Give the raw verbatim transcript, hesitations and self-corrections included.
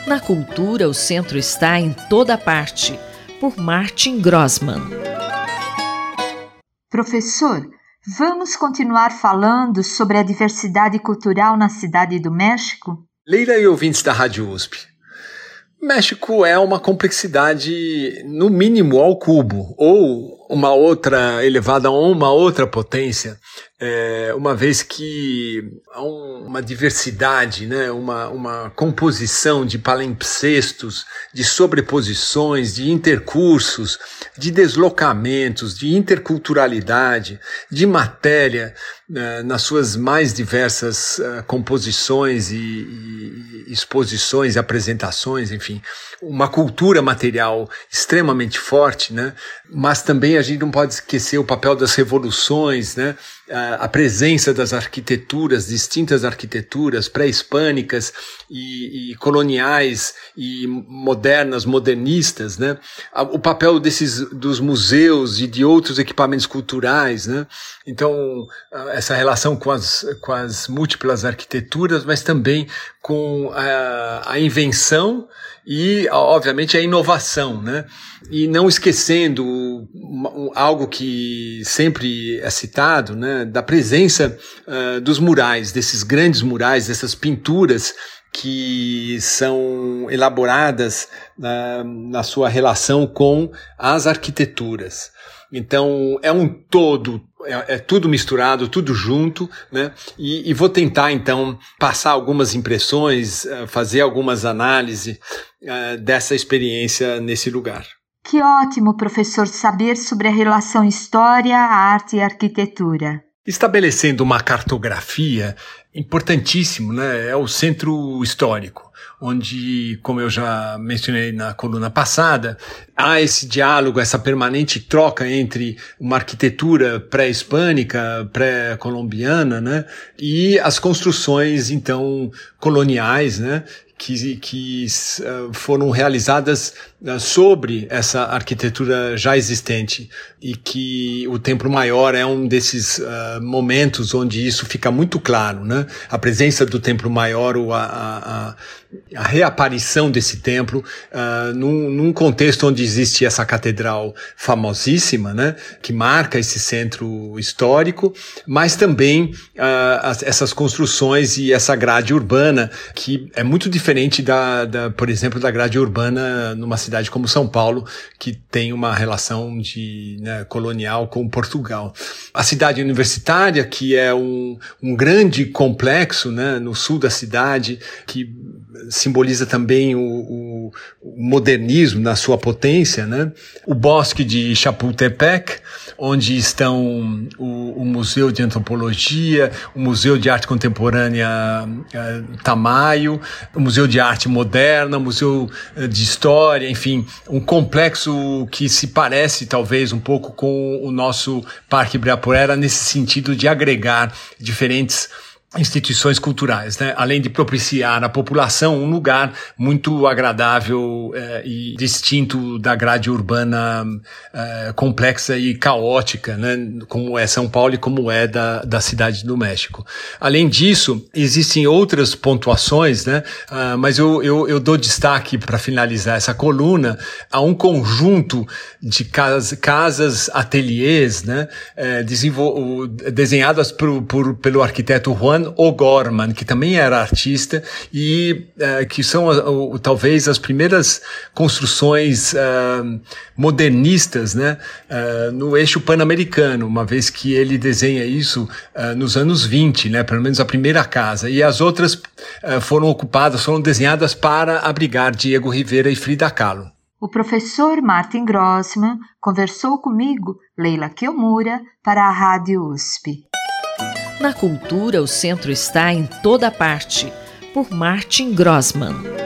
Na cultura, o centro está em toda parte, por Martin Grossmann. Professor, vamos continuar falando sobre a diversidade cultural na Cidade do México? Leila e ouvintes da Rádio U S P, México é uma complexidade no mínimo ao cubo, ou uma outra elevada a uma outra potência, é, uma vez que há um, uma diversidade, né, uma, uma composição de palimpsestos, de sobreposições, de intercursos, de deslocamentos, de interculturalidade, de matéria, né, nas suas mais diversas uh, composições e, e exposições, apresentações, enfim, uma cultura material extremamente forte, né, mas também a gente não pode esquecer o papel das revoluções, né, a presença das arquiteturas, distintas arquiteturas pré-hispânicas e, e coloniais e modernas, modernistas, né? O papel desses, dos museus e de outros equipamentos culturais, né? Então, essa relação com as, com as múltiplas arquiteturas, mas também com a, a invenção e, obviamente, a inovação, né? E não esquecendo algo que sempre é citado, né? Da presença uh, dos murais, desses grandes murais, dessas pinturas que são elaboradas uh, na sua relação com as arquiteturas. Então, é um todo, é, é tudo misturado, tudo junto, né? E, e vou tentar, então, passar algumas impressões, uh, fazer algumas análises uh, dessa experiência nesse lugar. Que ótimo, professor, saber sobre a relação história, arte e arquitetura. Estabelecendo uma cartografia, importantíssimo, né? É o centro histórico, onde, como eu já mencionei na coluna passada, há esse diálogo, essa permanente troca entre uma arquitetura pré-hispânica, pré-colombiana, né? E as construções, então, coloniais, né? que, que uh, foram realizadas uh, sobre essa arquitetura já existente, e que o Templo Maior é um desses uh, momentos onde isso fica muito claro, né? A presença do Templo Maior, ou a, a, a reaparição desse templo uh, num, num contexto onde existe essa catedral famosíssima, né? Que marca esse centro histórico, mas também uh, as, essas construções e essa grade urbana, que é muito diferente Diferente da, da, por exemplo, da grade urbana numa cidade como São Paulo, que tem uma relação de, né, colonial com Portugal. A cidade universitária, que é um, um grande complexo, né, no sul da cidade, que simboliza também o, o, o modernismo na sua potência, né? O bosque de Chapultepec, onde estão o, o Museu de Antropologia, o Museu de Arte Contemporânea eh, Tamayo, o Museu de Arte Moderna, Museu de História, enfim, um complexo que se parece talvez um pouco com o nosso Parque Ibirapuera, nesse sentido de agregar diferentes instituições culturais, né? Além de propiciar à população um lugar muito agradável eh, e distinto da grade urbana eh, complexa e caótica, né? Como é São Paulo e como é da, da cidade do México. Além disso, existem outras pontuações, né? Ah, mas eu, eu, eu dou destaque, para finalizar essa coluna, a um conjunto de cas, casas ateliês, né? Eh, desenvol, desenhadas por, por, pelo arquiteto Juan O'Gorman, que também era artista, e uh, que são uh, talvez as primeiras construções uh, modernistas, né, uh, no eixo pan-americano, uma vez que ele desenha isso uh, nos anos vinte, né, pelo menos a primeira casa, e as outras uh, foram ocupadas, foram desenhadas para abrigar Diego Rivera e Frida Kahlo. O professor Martin Grossmann conversou comigo, Leila Kiyomura, para a Rádio U S P. Na cultura, o centro está em toda parte, por Martin Grossmann.